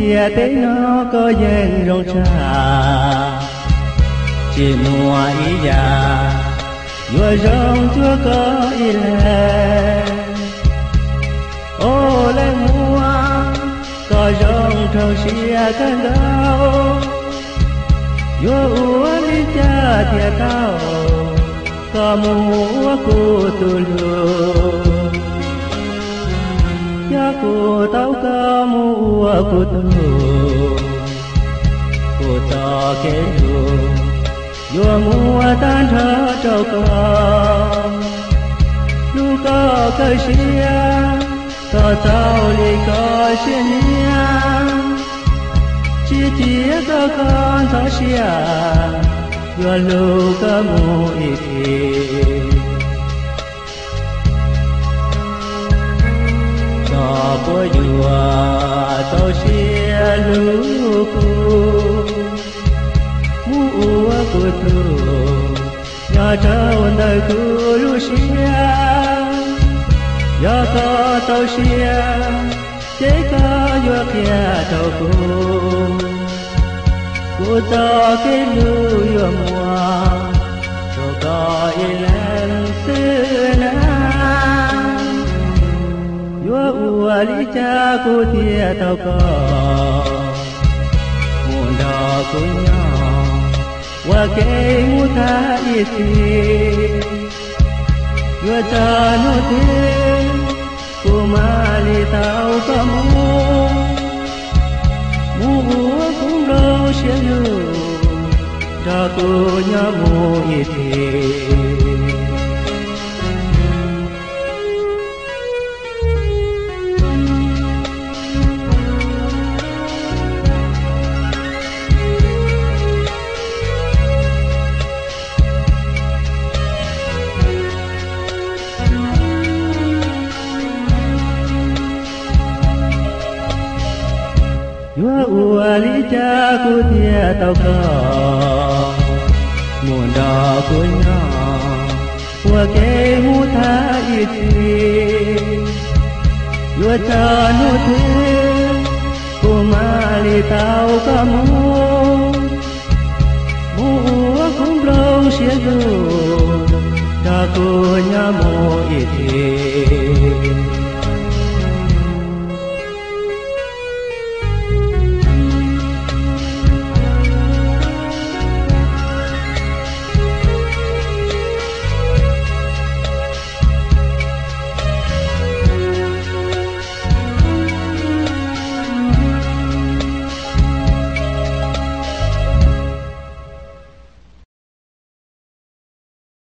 thìa tế nó có duyên rong trà chỉ mùa ý già vừa rong chúa có ý lệ ô lê mùa có rong trâu xìa cơn đau vừa uống đi cha thìa cao có mùa của tu lùa cha của tao có mùa của tao kể lùa vừa mùa tan thở trâu con lu có cây xia có tao đi có xia nia chỉ tiếc có con thở xia vừa lu có mùa ít có bữa dùa tao xia lu mua của tu nhà trâu nơi khu lu xia nhà có tao xia chế có vừa kia trâu cu tao cái lu vừa mua cho có lên xưa na vừa ua lý cha cu thia tao có muôn đò cu nhau wa ke muta iti yo ta no te kumali tao kamu mu kum lo shelu ta ko nya mu iti ua lý cha cu thia tao có muôn đò cu nhỏ ua ke mu tha iti ua cha nu thế cu ma li tao có mu ua cũng lâu xia lu ta cu nhà mu iti